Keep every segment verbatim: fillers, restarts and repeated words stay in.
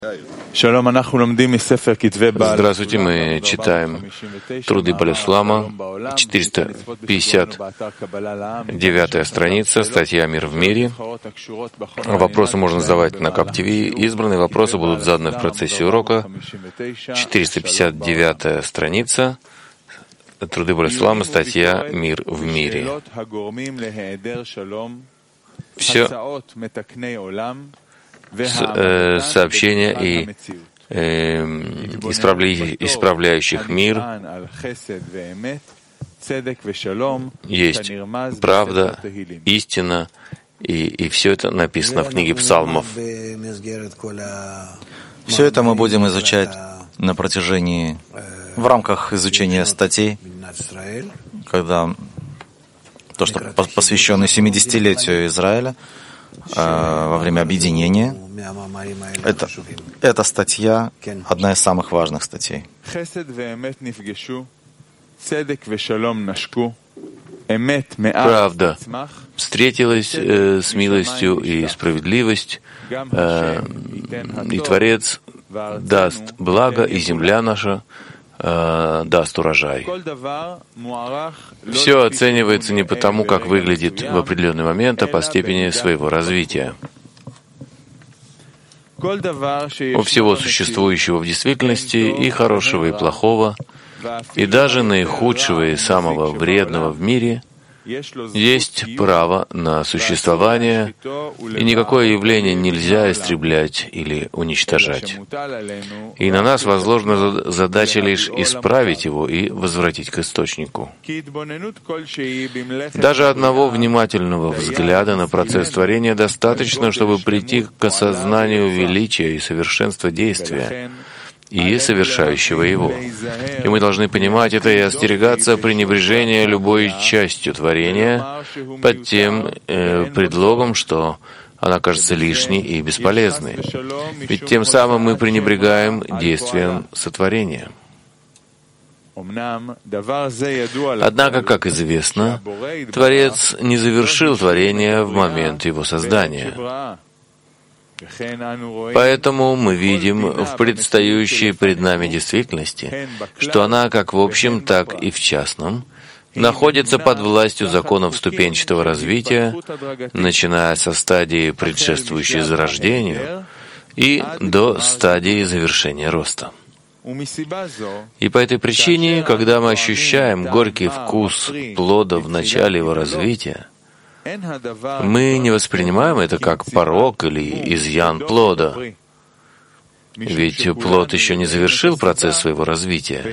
Здравствуйте, мы читаем труды Баля-Сулама, четыреста пятьдесят девятая страница, статья «Мир в мире». Вопросы можно задавать на КАП ТВ. Избранные вопросы будут заданы в процессе урока. четыреста пятьдесят девятая страница, труды Баля-Сулама, статья «Мир в мире». Все сообщения и э, исправля... исправляющих мир есть правда, истина, и, и все это написано в книге Псалмов. Все это мы будем изучать на протяжении, в рамках изучения статей, когда то, что посвящено семидесятилетию Израиля, во время объединения. Это, эта статья одна из самых важных статей. Правда встретилась э, с милостью и справедливость, э, и Творец даст благо, и земля наша э, даст урожай. Все оценивается не потому, как выглядит в определенный момент, а по степени своего развития. У всего существующего в действительности и хорошего, и плохого, и даже наихудшего и самого вредного в мире есть право на существование, и никакое явление нельзя истреблять или уничтожать. И на нас возложена задача лишь исправить его и возвратить к источнику. Даже одного внимательного взгляда на процесс творения достаточно, чтобы прийти к осознанию величия и совершенства действия и совершающего его. И мы должны понимать это и остерегаться пренебрежения любой частью творения под тем э, предлогом, что она кажется лишней и бесполезной. Ведь тем самым мы пренебрегаем действием сотворения. Однако, как известно, Творец не завершил творение в момент его создания. Поэтому мы видим в предстающей пред нами действительности, что она как в общем, так и в частном находится под властью законов ступенчатого развития, начиная со стадии, предшествующей зарождению, и до стадии завершения роста. И по этой причине, когда мы ощущаем горький вкус плода в начале его развития, мы не воспринимаем это как порок или изъян плода, ведь плод еще не завершил процесс своего развития.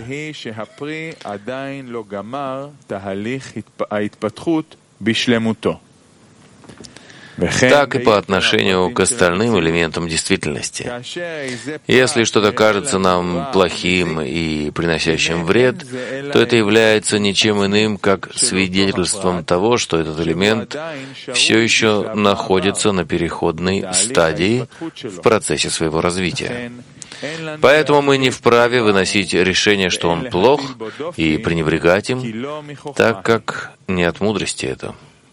Так и по отношению к остальным элементам действительности. Если что-то кажется нам плохим и приносящим вред, то это является ничем иным, как свидетельством того, что этот элемент все еще находится на переходной стадии в процессе своего развития. Поэтому мы не вправе выносить решение, что он плох, и пренебрегать им, так как не от мудрости это.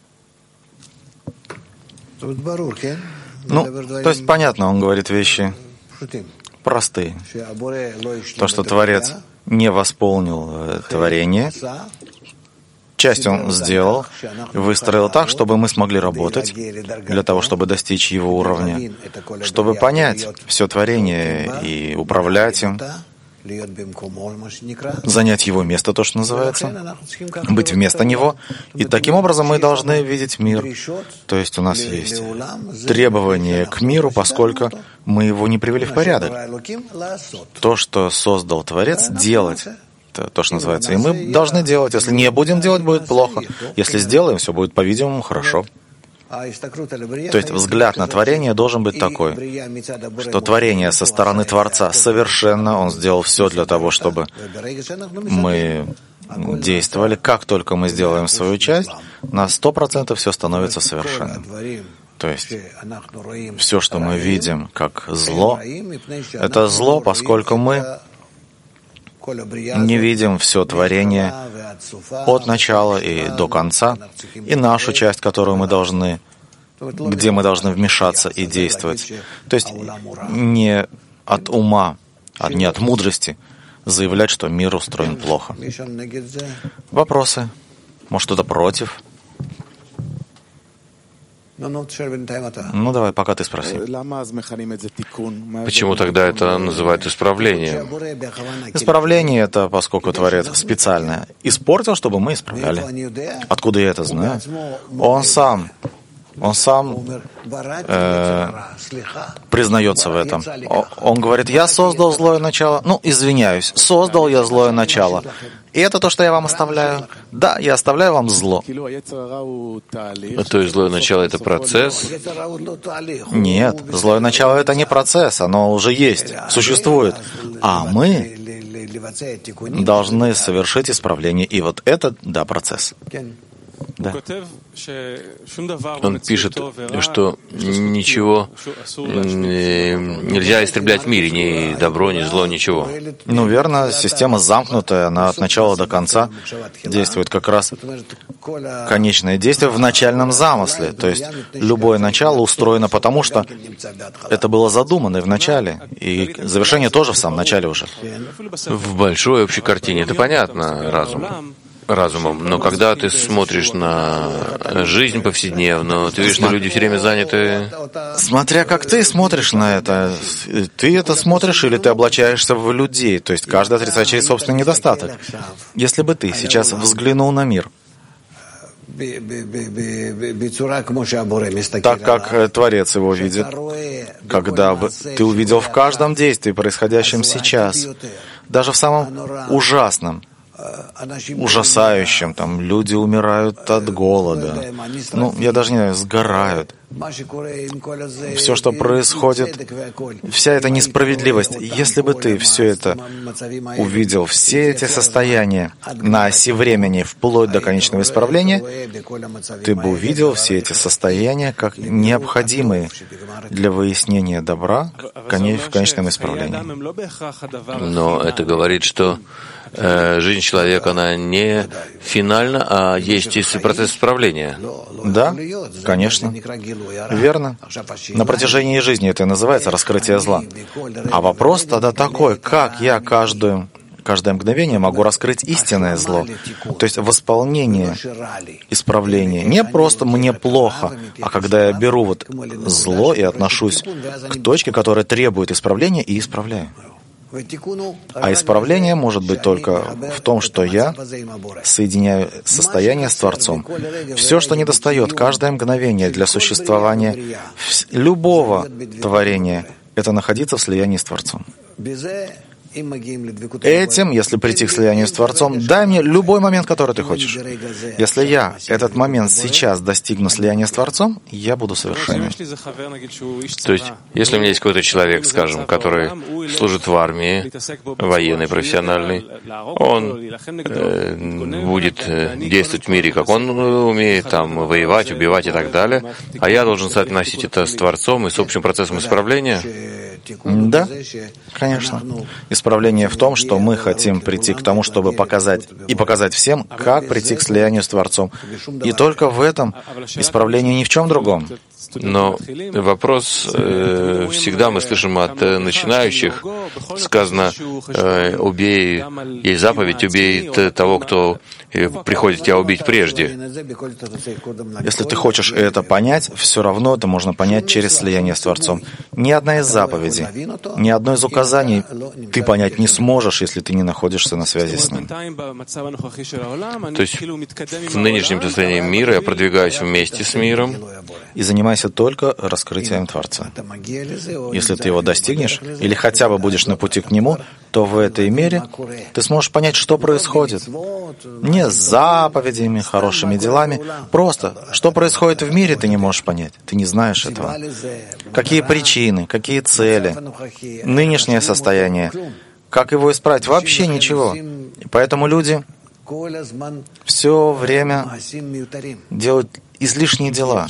Ну, то есть понятно, он говорит вещи простые. То, что Творец не восполнил творение, часть он сделал, выстроил так, чтобы мы смогли работать, для того, чтобы достичь его уровня, чтобы понять все творение и управлять им, занять его место, то, что называется, быть вместо него. И таким образом мы должны видеть мир. То есть у нас есть требования к миру, поскольку мы его не привели в порядок. То, что создал Творец, делать. Это то, что называется. И мы должны делать. Если не будем делать, будет плохо. Если сделаем, все будет, по-видимому, хорошо. То есть взгляд на творение должен быть такой, что творение со стороны Творца совершенно, он сделал все для того, чтобы мы действовали. Как только мы сделаем свою часть, на сто процентов все становится совершенным. То есть все, что мы видим как зло, это зло, поскольку мы не видим все творение от начала и до конца, и нашу часть, которую мы должны, где мы должны вмешаться и действовать. То есть не от ума, а не от мудрости, заявлять, что мир устроен плохо. Вопросы? Может, кто-то против? Ну, давай, пока ты спроси. Почему тогда это называют исправлением? Исправление — это, поскольку Творец специально испортил, чтобы мы исправляли. Откуда я это знаю? Он сам, он сам э, признается в этом. Он говорит: я создал злое начало. Ну, извиняюсь, создал я злое начало. И это то, что я вам оставляю. Да, я оставляю вам зло. То есть злое начало — это процесс? Нет, злое начало — это не процесс, оно уже есть, существует. А мы должны совершить исправление. И вот это, да, процесс. Да. Он пишет, что ничего нельзя истреблять в мире, ни добро, ни зло, ничего. Ну, верно, система замкнутая, она от начала до конца действует как раз конечное действие в начальном замысле. То есть любое начало устроено потому, что это было задумано и в начале, и завершение тоже в самом начале уже. В большой общей картине это понятно разумом. разумом, но когда ты смотришь на жизнь повседневную, ты видишь, что люди все время заняты. Смотря как ты смотришь на это, ты это смотришь или ты облачаешься в людей, то есть каждый отрицает через собственный недостаток. Если бы ты сейчас взглянул на мир так, как Творец его видит, когда бы ты увидел в каждом действии, происходящем сейчас, даже в самом ужасном, ужасающим, там люди умирают от голода, ну, я даже не знаю, сгорают. Все, что происходит, вся эта несправедливость, если бы ты все это увидел, все эти состояния на оси времени, вплоть до конечного исправления, ты бы увидел все эти состояния как необходимые для выяснения добра в конечном исправлении. Но это говорит, что э, жизнь человека, она не финальна, а есть и процесс исправления. Да, конечно. Верно. На протяжении жизни это и называется раскрытие зла. А вопрос тогда такой: как я каждую, каждое мгновение могу раскрыть истинное зло? То есть восполнение, исправление. Не просто мне плохо, а когда я беру вот зло и отношусь к точке, которая требует исправления, и исправляю. А исправление может быть только в том, что я соединяю состояние с Творцом. Все, что недостает, каждое мгновение для существования любого творения, это находиться в слиянии с Творцом. Этим, если прийти к слиянию с Творцом, дай мне любой момент, который ты хочешь. Если я этот момент сейчас достигну слияния с Творцом, я буду совершенен. То есть, если у меня есть какой-то человек, скажем, который служит в армии, военный, профессиональный, он э, будет действовать в мире, как он умеет, там, воевать, убивать и так далее, а я должен соотносить это с Творцом и с общим процессом исправления? Да, конечно. Исправление в том, что мы хотим прийти к тому, чтобы показать и показать всем, как прийти к слиянию с Творцом. И только в этом исправлении, ни в чем другом. Но вопрос, э, всегда мы слышим от э, начинающих, сказано, э, убей, есть заповедь, убей того, кто э, приходит тебя убить прежде. Если ты хочешь это понять, все равно это можно понять через слияние с Творцом. Ни одна из заповедей, ни одно из указаний ты понять не сможешь, если ты не находишься на связи с Ним. То есть в нынешнем состоянии мира я продвигаюсь вместе с миром и занимайся только раскрытием Творца. Если ты его достигнешь, или хотя бы будешь на пути к нему, то в этой мере ты сможешь понять, что происходит. Не с заповедями, хорошими делами, просто, что происходит в мире, ты не можешь понять. Ты не знаешь этого. Какие причины, какие цели, нынешнее состояние, как его исправить, вообще ничего. Поэтому люди все время делают излишние дела.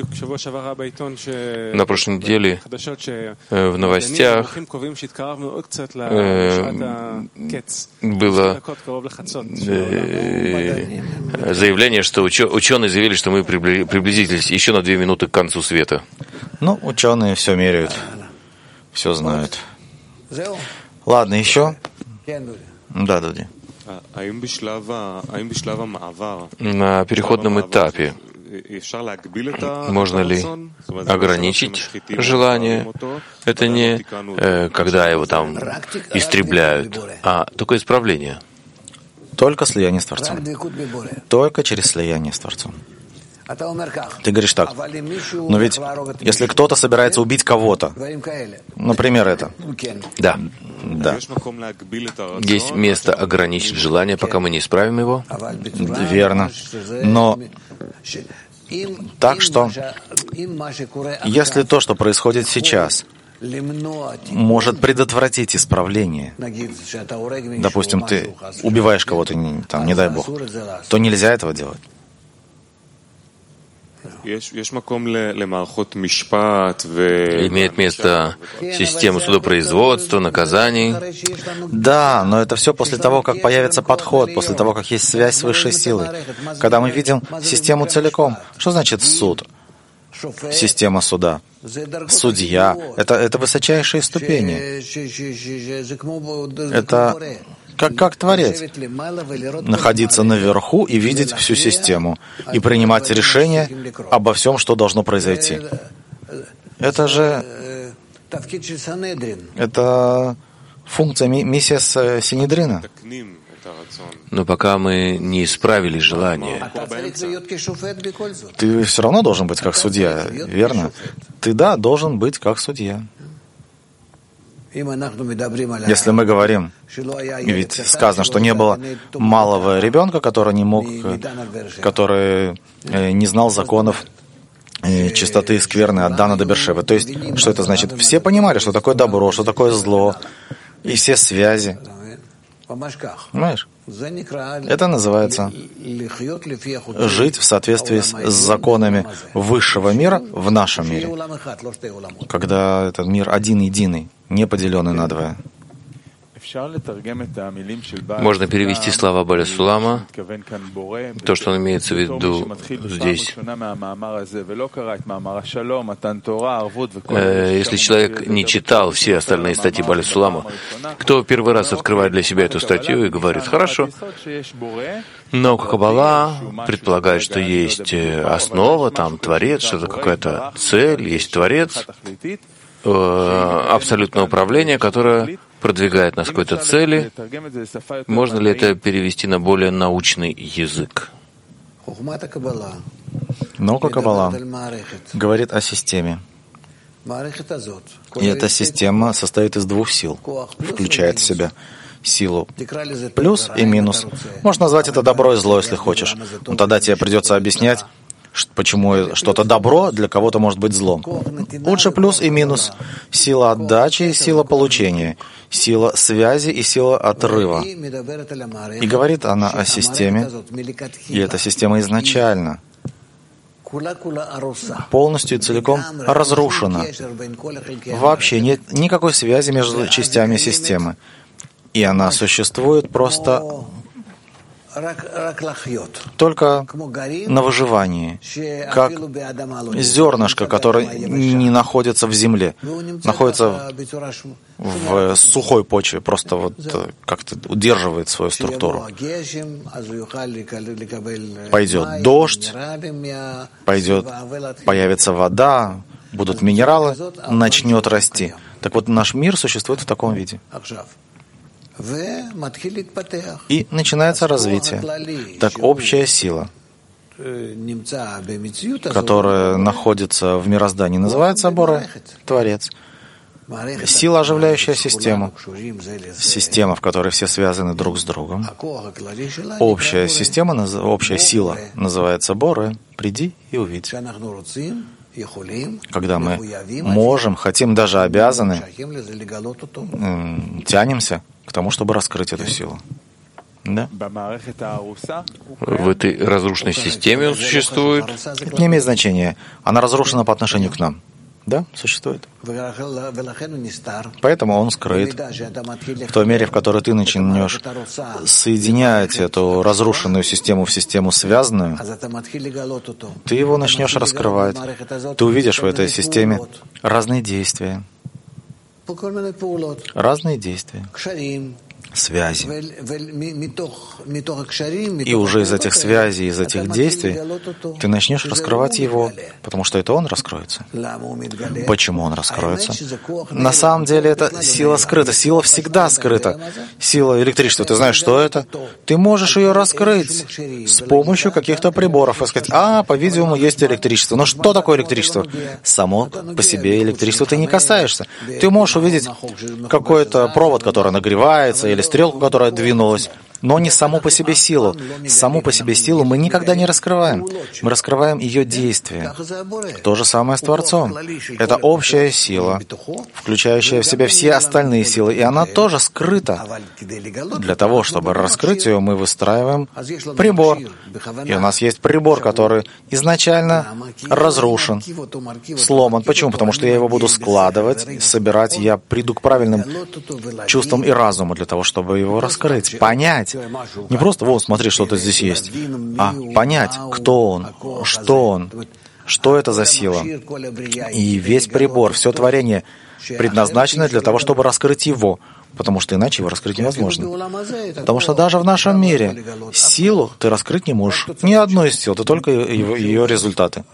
На прошлой неделе э, в новостях э, было э, заявление, что учё- ученые заявили, что мы прибли- приблизились еще на две минуты к концу света. Ну, ученые все меряют, все знают. Ладно, еще? Да, Дуди. На переходном этапе можно ли ограничить желание? Это не э, когда его там истребляют, а только исправление. Только слияние с Творцом. Только через слияние с Творцом. Ты говоришь так, но ведь если кто-то собирается убить кого-то, например, это, да, да, есть место ограничить желание, пока мы не исправим его. Верно. Но так что, если то, что происходит сейчас, может предотвратить исправление, допустим, ты убиваешь кого-то, там, не дай Бог, то нельзя этого делать. Имеет место система судопроизводства, наказаний. Да, но это все после того, как появится подход, после того, как есть связь с высшей силой. Когда мы видим систему целиком. Что значит суд? Система суда. Судья. Это, это высочайшие ступени. Это как, как Творец. Находиться наверху и видеть всю систему. И принимать решения обо всем, что должно произойти. Это же... Это функция, миссия Синедрина. Но пока мы не исправили желание, ты все равно должен быть как судья, верно? Ты, да, должен быть как судья. Если мы говорим, ведь сказано, что не было малого ребенка, который не мог, который не знал законов чистоты и скверны от Дана до Бершевы. То есть, что это значит? Все понимали, что такое добро, что такое зло, и все связи. Понимаешь? Это называется жить в соответствии с законами высшего мира в нашем мире, когда этот мир один-единый, не поделенный надвое. Можно перевести слова Баля Сулама, то, что он имеется в виду здесь. Если человек не читал все остальные статьи Баля Сулама, кто первый раз открывает для себя эту статью и говорит: «Хорошо, наука Каббала предполагает, что есть основа, там Творец, что-то какая-то цель, есть Творец, абсолютное управление, которое продвигает нас к какой-то цели». Можно ли это перевести на более научный язык? Наука Каббала говорит о системе. И эта система состоит из двух сил, включает в себя силу плюс и минус. Можно назвать это добро и зло, если хочешь. Но тогда тебе придется объяснять, почему что-то добро для кого-то может быть злом. Лучше плюс и минус. Сила отдачи и сила получения. Сила связи и сила отрыва. И говорит она о системе, и эта система изначально полностью и целиком разрушена. Вообще нет никакой связи между частями системы. И она существует просто только на выживании, как зернышко, которое не находится в земле, находится в сухой почве, просто вот как-то удерживает свою структуру. Пойдет дождь, пойдет, появится вода, будут минералы, начнет расти. Так вот, наш мир существует в таком виде. И начинается развитие. Так общая сила, которая находится в мироздании, называется Боре, Творец. Сила, оживляющая систему. Система, в которой все связаны друг с другом. Общая система, общая сила называется Боре. Приди и увидь. Когда мы можем, хотим, даже обязаны, тянемся к тому, чтобы раскрыть эту силу. Да? В этой разрушенной системе он существует? Это не имеет значения. Она разрушена по отношению к нам. Да, существует. Поэтому он скрыт. В той мере, в которой ты начнешь соединять эту разрушенную систему в систему связанную, ты его начнешь раскрывать. Ты увидишь в этой системе разные действия. разные действия, связи. И уже из этих связей, из этих действий ты начнешь раскрывать его, потому что это он раскроется. Почему он раскроется? На самом деле это сила скрыта. Сила всегда скрыта. Сила электричества. Ты знаешь, что это? Ты можешь ее раскрыть с помощью каких-то приборов и сказать: а, по-видимому, есть электричество. Но что такое электричество? Само по себе электричества ты не касаешься. Ты можешь увидеть какой-то провод, который нагревается, или стрелку, которая двинулась, но не саму по себе силу. Саму по себе силу мы никогда не раскрываем. Мы раскрываем ее действие. То же самое с Творцом. Это общая сила, включающая в себя все остальные силы, и она тоже скрыта. Для того, чтобы раскрыть ее, мы выстраиваем прибор. И у нас есть прибор, который изначально разрушен, сломан. Почему? Потому что я его буду складывать, собирать. Я приду к правильным чувствам и разуму для того, чтобы его раскрыть, понять. Не просто, вот, смотри, что-то здесь есть, а понять, кто он, что он, что это за сила. И весь прибор, все творение предназначено для того, чтобы раскрыть его, потому что иначе его раскрыть невозможно. Потому что даже в нашем мире силу ты раскрыть не можешь. Ни одной из сил, ты только ее, ее результаты.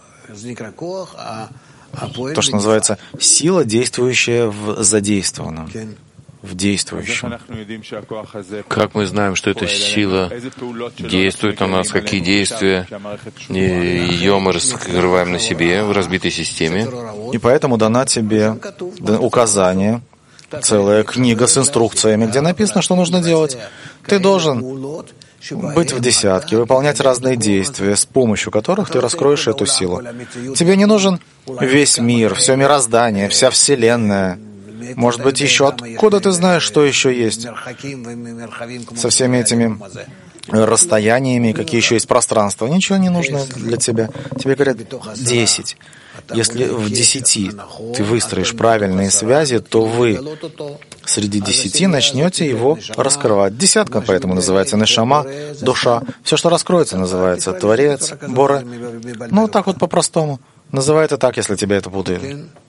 То, что называется сила, действующая в задействованном. В действующем. Как мы знаем, что эта сила действует на нас, какие действия ее мы раскрываем на себе в разбитой системе. И поэтому дана тебе указание, целая книга с инструкциями, где написано, что нужно делать. Ты должен быть в десятке, выполнять разные действия, с помощью которых ты раскроешь эту силу. Тебе не нужен весь мир, все мироздание, вся Вселенная. Может быть, еще откуда ты знаешь, что еще есть? Со всеми этими расстояниями, какие еще есть пространства. Ничего не нужно для тебя. Тебе говорят десять. Если в десяти ты выстроишь правильные связи, то вы среди десяти начнете его раскрывать. Десятка поэтому называется нешама, душа. Все, что раскроется, называется творец, боре. Ну, так вот по-простому. Называй это так, если тебя это путает.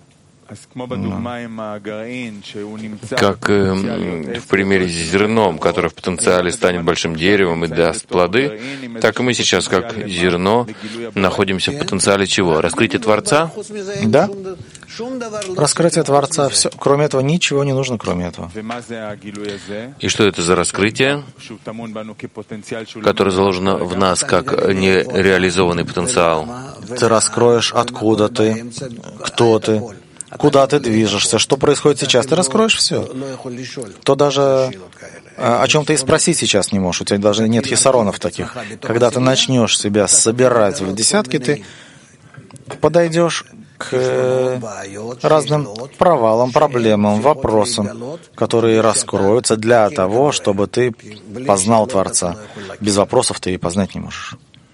Как э, в примере с зерном, которое в потенциале станет большим деревом и даст плоды, так и мы сейчас, как зерно, находимся в потенциале чего? Раскрытия Творца? Да. Раскрытие Творца. Все. Кроме этого, ничего не нужно, кроме этого. И что это за раскрытие, которое заложено в нас как нереализованный потенциал? Ты раскроешь, откуда ты, кто ты, куда ты движешься, что происходит сейчас. Ты раскроешь все. То даже о чем ты и спросить сейчас не можешь. У тебя даже нет хисаронов таких. Когда ты начнешь себя собирать в десятки, ты подойдешь к разным провалам, проблемам, вопросам, которые раскроются для того, чтобы ты познал Творца. Без вопросов ты и познать не можешь.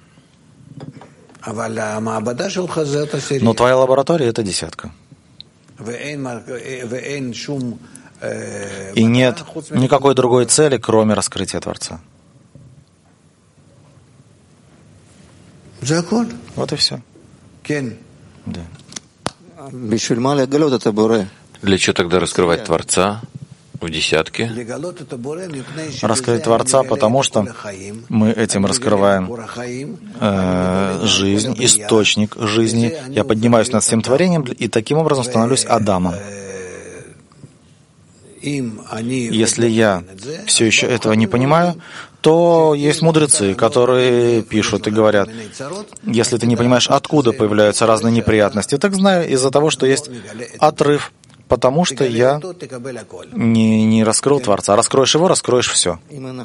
Но твоя лаборатория — это десятка. И нет никакой другой цели, кроме раскрытия Творца. Вот и все. Да. Для чего тогда раскрывать Творца в десятке? Раскрыть Творца, потому что мы этим раскрываем э, жизнь, источник жизни. Я поднимаюсь над всем творением и таким образом становлюсь Адамом. Если я все еще этого не понимаю, то есть мудрецы, которые пишут и говорят: если ты не понимаешь, откуда появляются разные неприятности, так знай из-за того, что есть отрыв, потому что я не, не раскрыл Творца. Раскроешь его, раскроешь все.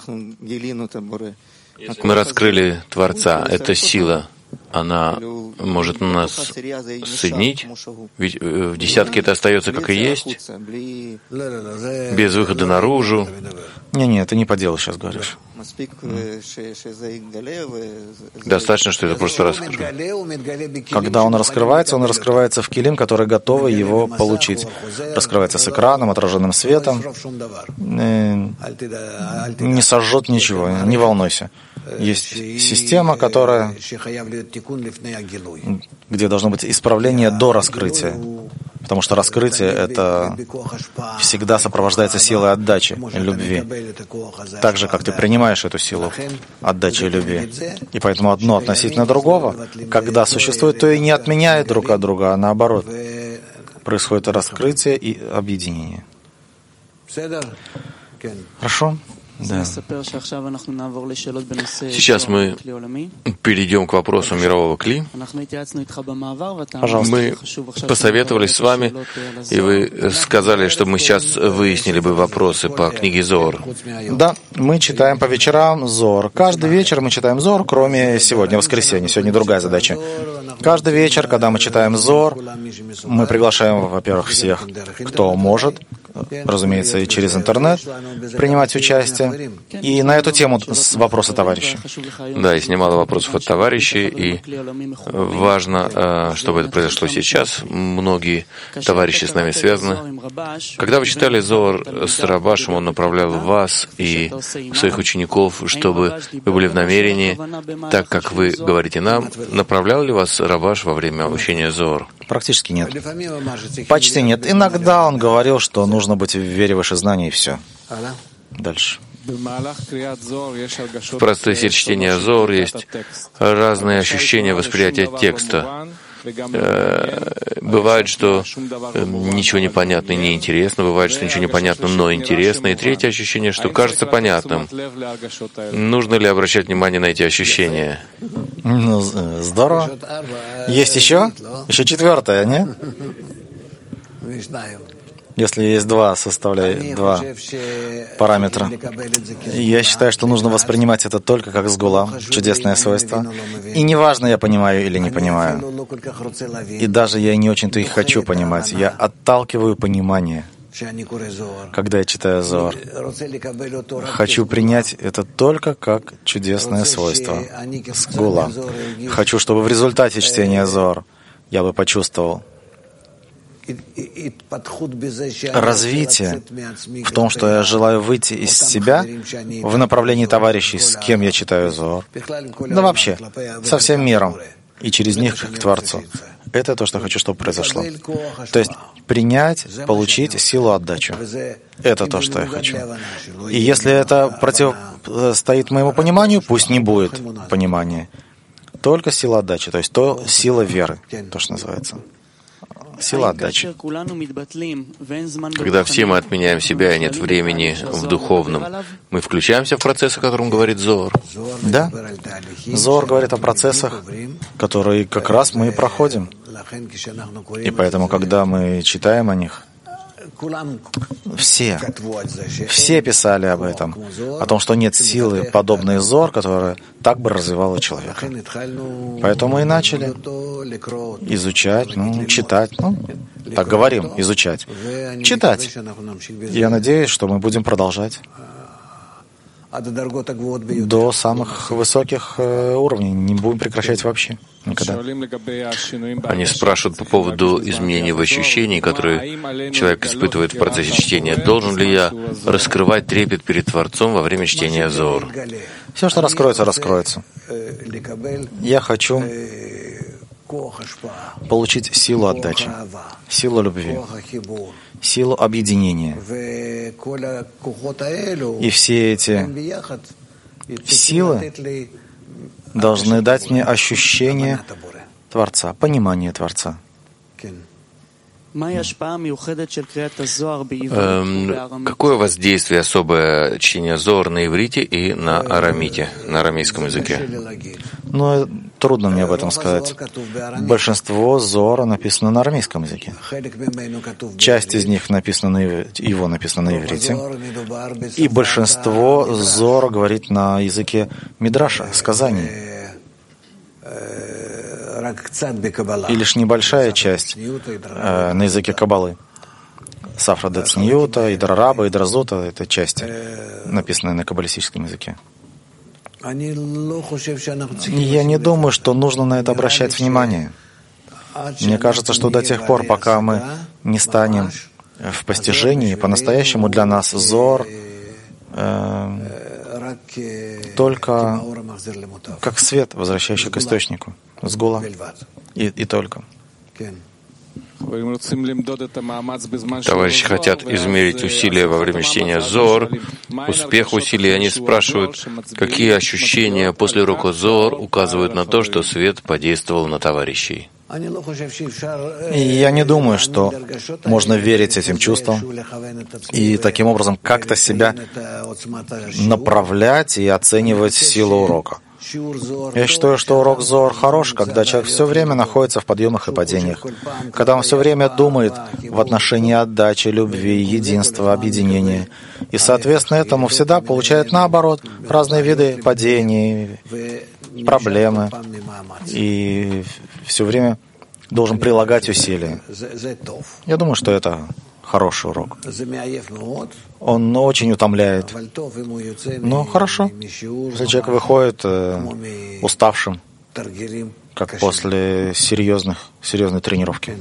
Мы раскрыли Творца, это сила. Она может нас соединить, ведь в десятке это остается как и есть, без выхода наружу. Не-не, ты не по делу сейчас говоришь. Достаточно, что это просто раскрыл. Когда он раскрывается, он раскрывается в килим, который готовы его получить. Раскрывается с экраном, отраженным светом. Не сожжет ничего, не волнуйся. Есть система, которая, где должно быть исправление до раскрытия. Потому что раскрытие — это всегда сопровождается силой отдачи, любви. Так же, как ты принимаешь эту силу отдачи и любви. И поэтому одно относительно другого, когда существует, то и не отменяет друг от друга, а наоборот. Происходит раскрытие и объединение. Хорошо? Да. Сейчас мы перейдем к вопросу мирового кли. Пожалуйста. Мы посоветовались с вами, и вы сказали, что мы сейчас выяснили бы вопросы по книге Зоар. Да, мы читаем по вечерам Зоар. Каждый вечер мы читаем Зоар, кроме сегодня, воскресенье. Сегодня другая задача. Каждый вечер, когда мы читаем Зоар, мы приглашаем, во-первых, всех, кто может, разумеется, и через интернет, принимать участие. И на эту тему вопросы товарищей. Да, есть немало вопросов от товарищей, и важно, чтобы это произошло сейчас. Многие товарищи с нами связаны. Когда вы читали Зоар с Рабашем, он направлял вас и своих учеников, чтобы вы были в намерении, так как вы говорите нам, направлял ли вас Рабаш во время обучения Зоар? Практически нет. Почти нет. Иногда он говорил, что нужно быть в вере выше знаний, и все. Дальше. В процессе чтения Зоар есть разные ощущения восприятия текста. Бывает, что ничего не понятно и неинтересно, бывает, что ничего не понятно, но интересно. И третье ощущение, что кажется понятным. Нужно ли обращать внимание на эти ощущения? Ну, здорово. Есть еще? Еще четвертое, не? Если есть два составляющих, два параметра. Я считаю, что нужно воспринимать это только как сгула, чудесное свойство. И неважно, я понимаю или не понимаю. И даже я не очень-то и хочу понимать. Я отталкиваю понимание, когда я читаю Зоар. Хочу принять это только как чудесное свойство, сгула. Хочу, чтобы в результате чтения Зоар я бы почувствовал развитие в том, что я желаю выйти из себя в направлении товарищей, с кем я читаю Зоар, да вообще, со всем миром, и через них к Творцу. Это то, что хочу, чтобы произошло. То есть принять, получить силу отдачу. Это то, что я хочу. И если это противостоит моему пониманию, пусть не будет понимания. Только сила отдачи, то есть то сила веры, то, что называется. Сила отдачи. Когда все мы отменяем себя и нет времени в духовном, мы включаемся в процесс, о котором говорит Зоар. Да. Зоар говорит о процессах, которые как раз мы и проходим. И поэтому, когда мы читаем о них, все, все писали об этом, о том, что нет силы, подобной Зоар, которая так бы развивала человека. Поэтому мы и начали изучать, ну, читать, ну, так говорим, изучать, читать. Я надеюсь, что мы будем продолжать до самых высоких уровней, не будем прекращать вообще никогда. Они спрашивают по поводу изменений в ощущении, которые человек испытывает в процессе чтения. Должен ли я раскрывать трепет перед Творцом во время чтения Зоар? Все, что раскроется, раскроется. Я хочу получить силу отдачи, силу любви, силу объединения. И все эти силы должны дать мне ощущение Творца, понимание Творца. Эм, какое воздействие особое чтения Зоар на иврите и на арамите, на арамейском языке? Ну, трудно мне об этом сказать. Большинство Зоара написано на арамейском языке. Часть из них написана на иврите, его написано на иврите. И большинство Зоара говорит на языке Мидраша, сказаний. И лишь небольшая часть э, на языке Каббалы. Сафра де Цниюта, Идра Раба, Идра Зута — это части, написанные на каббалистическом языке. Я не думаю, что нужно на это обращать внимание. Мне кажется, что до тех пор, пока мы не станем в постижении, по-настоящему для нас Зоар э, только как свет, возвращающий к источнику, сгула, и, и только. Товарищи хотят измерить усилия во время чтения Зор, успех усилий. Они спрашивают, какие ощущения после урока Зор указывают на то, что свет подействовал на товарищей. И я не думаю, что можно верить этим чувствам и таким образом как-то себя направлять и оценивать силу урока. Я считаю, что урок Зор хорош, когда человек все время находится в подъемах и падениях, когда он все время думает в отношении отдачи, любви, единства, объединения. И, соответственно, этому всегда получает наоборот разные виды падений, проблемы. И все время должен прилагать усилия. Я думаю, что это хороший урок. Он очень утомляет. Но хорошо, если человек выходит э, уставшим, как после серьезных, серьезной тренировки.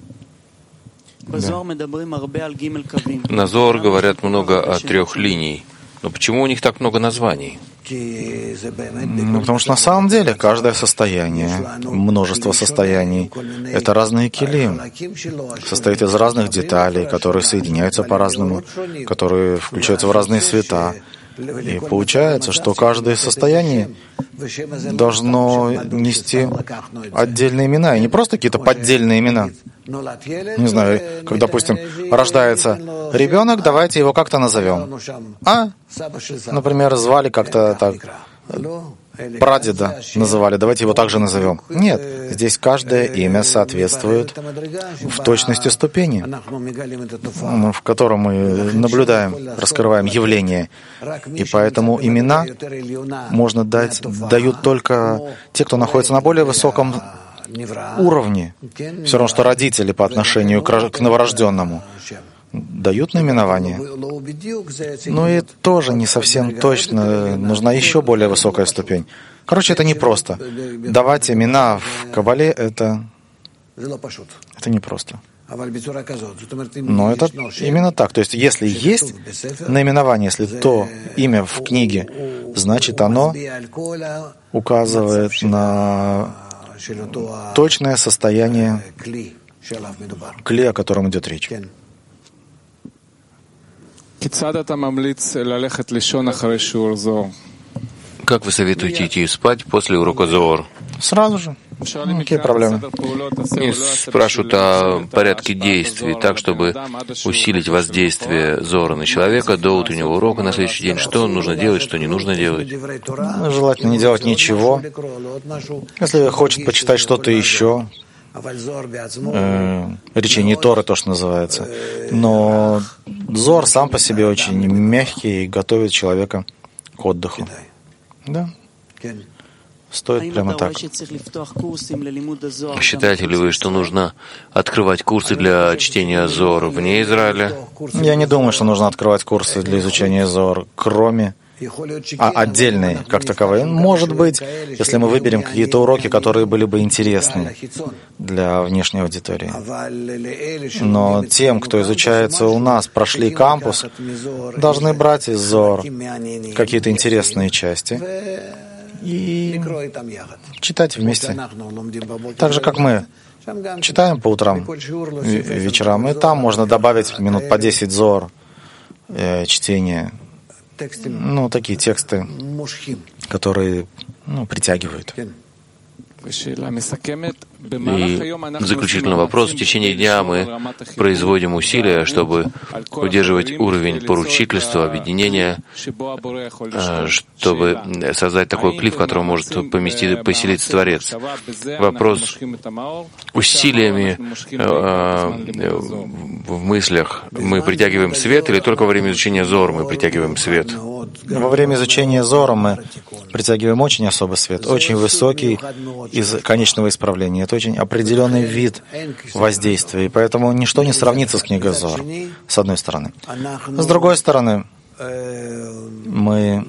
Да. На Зор говорят много о трех линий. Но почему у них так много названий? Ну, потому что на самом деле каждое состояние, множество состояний, это разные килим, состоит из разных деталей, которые соединяются по-разному, которые включаются в разные света. И получается, что каждое состояние должно нести отдельные имена, и не просто какие-то поддельные имена. Не знаю, как, допустим, рождается ребенок, давайте его как-то назовем. А, например, звали как-то так, прадеда называли, давайте его также назовем. Нет, здесь каждое имя соответствует в точности ступени, в котором мы наблюдаем, раскрываем явление. И поэтому имена можно дать, дают только те, кто находится на более высоком уровне. Все равно, что родители по отношению к новорожденному дают наименование. Но и тоже не совсем точно. Нужна еще более высокая ступень. Короче, это непросто. Давать имена в Кабале — это, это непросто. Но это именно так. То есть, если есть наименование, если то имя в книге, значит, оно указывает на точное состояние кли, о котором идет речь. Как вы советуете идти спать после урока Зоор? Сразу же. Ну, какие проблемы? И спрашивают о порядке действий, так, чтобы усилить воздействие Зора на человека до утреннего урока на следующий день. Что нужно делать, что не нужно делать? Желательно не делать ничего. Если хочет почитать что-то еще, э, речение Торы, то, что называется. Но Зор сам по себе очень мягкий и готовит человека к отдыху. Да. Стоит прямо так. Считаете ли вы, что нужно открывать курсы для чтения Зор вне Израиля? Я не думаю, что нужно открывать курсы для изучения Зор, кроме а отдельные, как таковые. Может быть, если мы выберем какие-то уроки, которые были бы интересны для внешней аудитории. Но тем, кто изучается у нас, прошли кампус, должны брать из Зор какие-то интересные части и читать вместе. Так же, как мы читаем по утрам, вечерам, и там можно добавить минут по десять Зор э, чтения. Ну, такие тексты, которые ну, притягивают. И заключительный вопрос. В течение дня мы производим усилия, чтобы удерживать уровень поручительства, объединения, чтобы создать такой клей, в котором может поместить, поселиться Творец. Вопрос. Усилиями в мыслях мы притягиваем свет или только во время изучения Зор мы притягиваем свет? Во время изучения Зора мы притягиваем очень особый свет, очень высокий из конечного исправления. Это очень определенный вид воздействия, и поэтому ничто не сравнится с книгой Зор, с одной стороны. С другой стороны, мы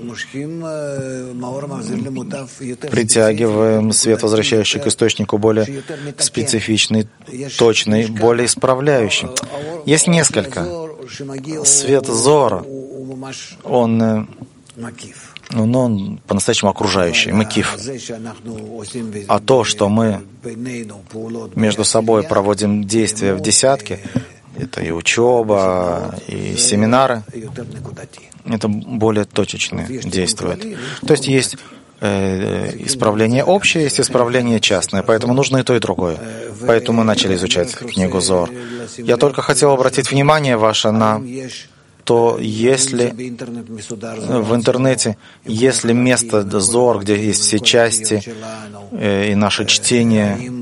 притягиваем свет, возвращающий к источнику, более специфичный, точный, более исправляющий. Есть несколько. Свет Зора, он но он по-настоящему окружающий, макиф. А то, что мы между собой проводим действия в десятке, это и учеба, и семинары, это более точечно действует. То есть есть э, исправление общее, есть исправление частное, поэтому нужно и то, и другое. Поэтому мы начали изучать книгу Зоар. Я только хотел обратить внимание ваше на то, если в интернете, если место Зоар, где есть все части э, и наше чтение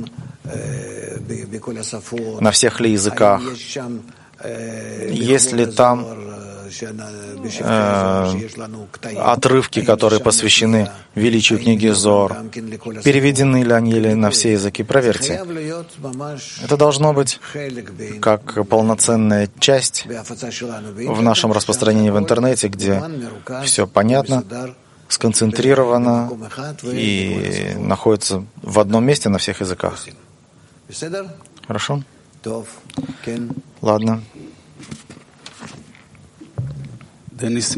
на всех ли языках, если там э, отрывки, которые посвящены величию книги Зоар, переведены ли они или на все языки, проверьте. Это должно быть как полноценная часть в нашем распространении в интернете, где все понятно, сконцентрировано и находится в одном месте на всех языках. Хорошо? Ладно. Денис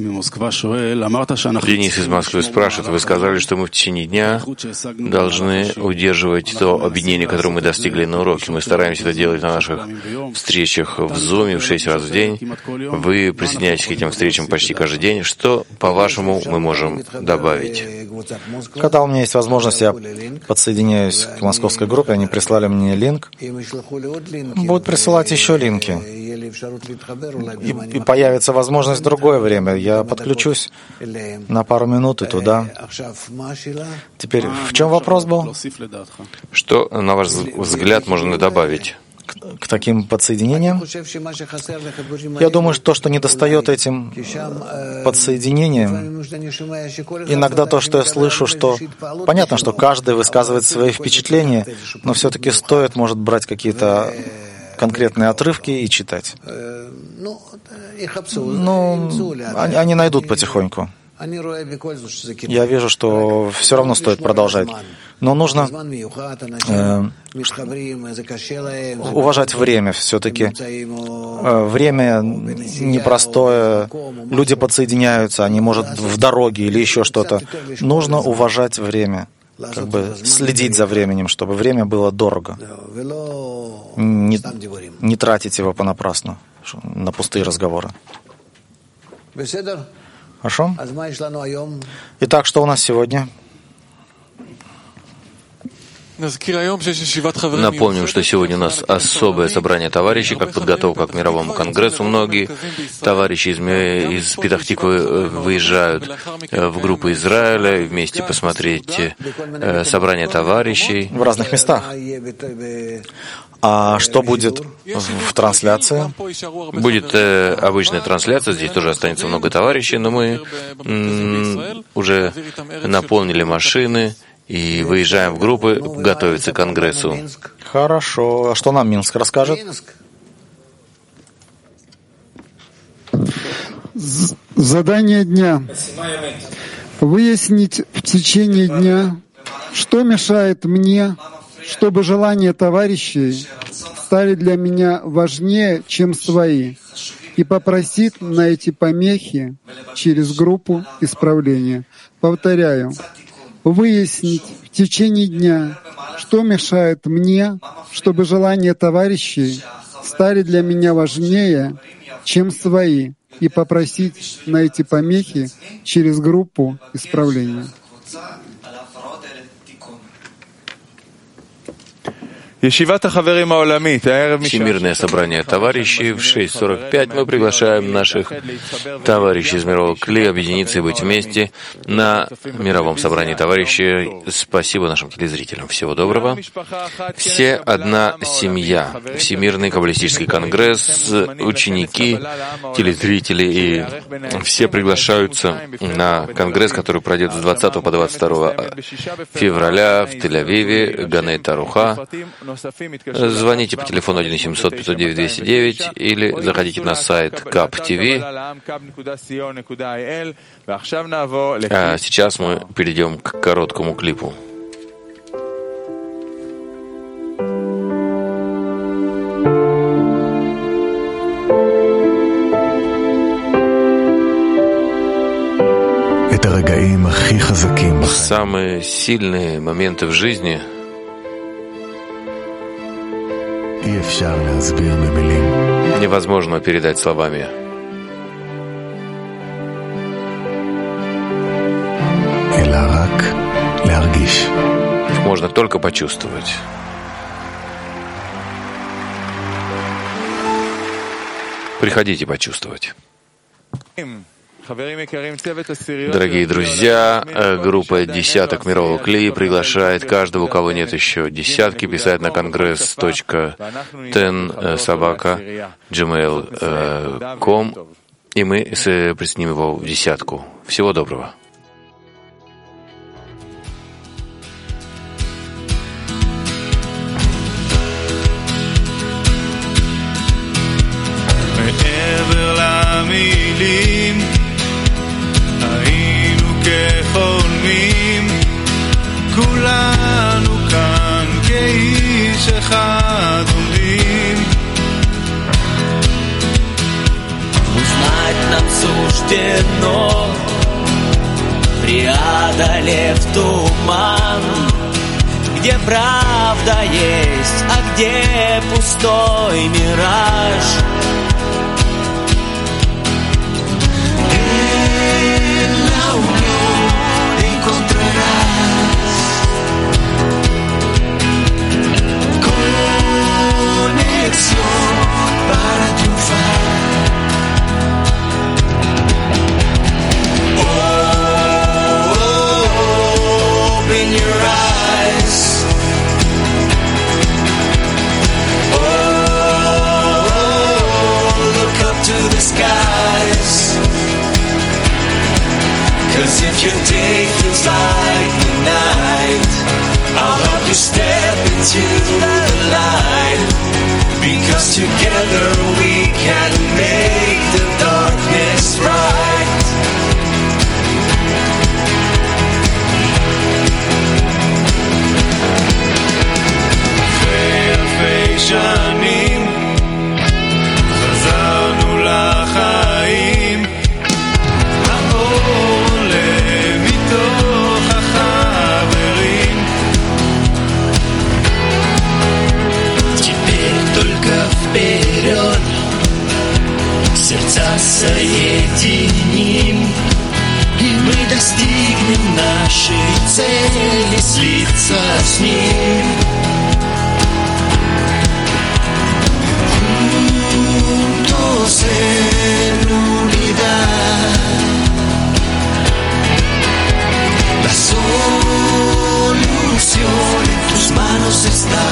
из Москвы спрашивает, вы сказали, что мы в течение дня должны удерживать то объединение, которое мы достигли на уроке. Мы стараемся это делать на наших встречах в Zoom в шесть раз в день. Вы присоединяетесь к этим встречам почти каждый день. Что, по-вашему, мы можем добавить? Когда у меня есть возможность, я подсоединяюсь к московской группе, они прислали мне линк. Будут присылать еще линки. И, и появится возможность в другое время. Я подключусь на пару минут и туда. Теперь, в чем вопрос был? Что, на ваш взгляд, можно добавить к, к таким подсоединениям? Я думаю, что то, что недостает этим подсоединениям, иногда то, что я слышу, что понятно, что каждый высказывает свои впечатления, но все-таки стоит, может, брать какие-то конкретные отрывки и читать. Ну, они, они найдут потихоньку. Я вижу, что все равно стоит продолжать. Но нужно э, уважать время все-таки. Э, время непростое. Люди подсоединяются, они, может, в дороге или еще что-то. Нужно уважать время. Как бы следить за временем, чтобы время было дорого. Не, не тратить его понапрасну на пустые разговоры. Хорошо? Итак, что у нас сегодня? Напомним, что сегодня у нас особое собрание товарищей, как подготовка к мировому конгрессу. Многие товарищи из, из Петах-Тиквы выезжают в группу Израиля вместе посмотреть собрание товарищей. В разных местах. А что будет в трансляции? Будет э, обычная трансляция, здесь тоже останется много товарищей, но мы м- уже наполнили машины и выезжаем в группы готовиться к конгрессу. Хорошо. А что нам Минск расскажет? Задание дня. Выяснить в течение дня, что мешает мне, чтобы желания товарищей стали для меня важнее, чем свои, и попросить на эти помехи через группу исправления. Повторяю, выяснить в течение дня, что мешает мне, чтобы желания товарищей стали для меня важнее, чем свои, и попросить на эти помехи через группу исправления. Всемирное собрание товарищей в шесть сорок пять. Мы приглашаем наших товарищей из мирового Кли объединиться и быть вместе на мировом собрании товарищей. Спасибо нашим телезрителям. Всего доброго. Все одна семья. Всемирный каббалистический конгресс, ученики, телезрители и все приглашаются на конгресс, который пройдет с двадцатого по двадцать второе февраля в Тель-Авиве, Ганей Таруха. Звоните по телефону один семьсот пятьсот девять двести девять или заходите на сайт кап точка ти ви. А сейчас мы перейдем к короткому клипу. Самые сильные моменты в жизни невозможно передать словами. Их можно только почувствовать. Приходите почувствовать. Дорогие друзья, группа «Десяток мирового клея» приглашает каждого, у кого нет еще десятки, писать на конгресс точка тен собака джимейл точка ком, и мы присоединим его в десятку. Всего доброго. כחולמים, כולנו כאן כאיש אחד עומדים. Узнать нам суждено, преодолев туман, где правда есть, а где пустой мираж. Para triunfar. Oh, oh, open your eyes. Oh, oh, look up to the skies. 'Cause if your day feels like the night, I'll help you step into the light. Because together we can make the darkness bright. אלפי שנים חזרנו לחיים, העולה מתוך החברים. Только вперед, сердца соединим, и мы достигнем нашей цели, слиться с ним. Juntos en unidad, la solución en tus manos está.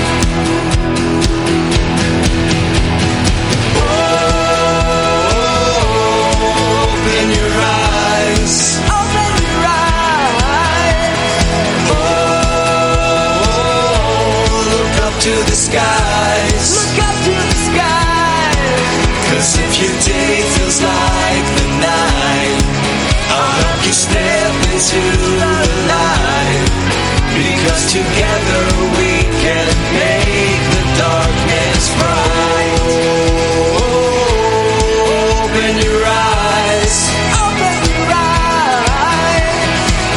To the skies, look up to the skies. 'Cause if your day feels like the night, I'll help you step into the light. Because together we can make the darkness bright. Oh, open your eyes, open your eyes.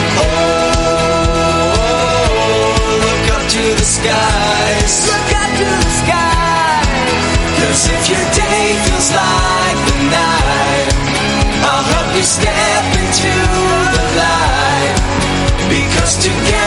Oh, look up to the skies. Look up to the sky. 'Cause if your day feels like the night, I'll help you step into the light. Because together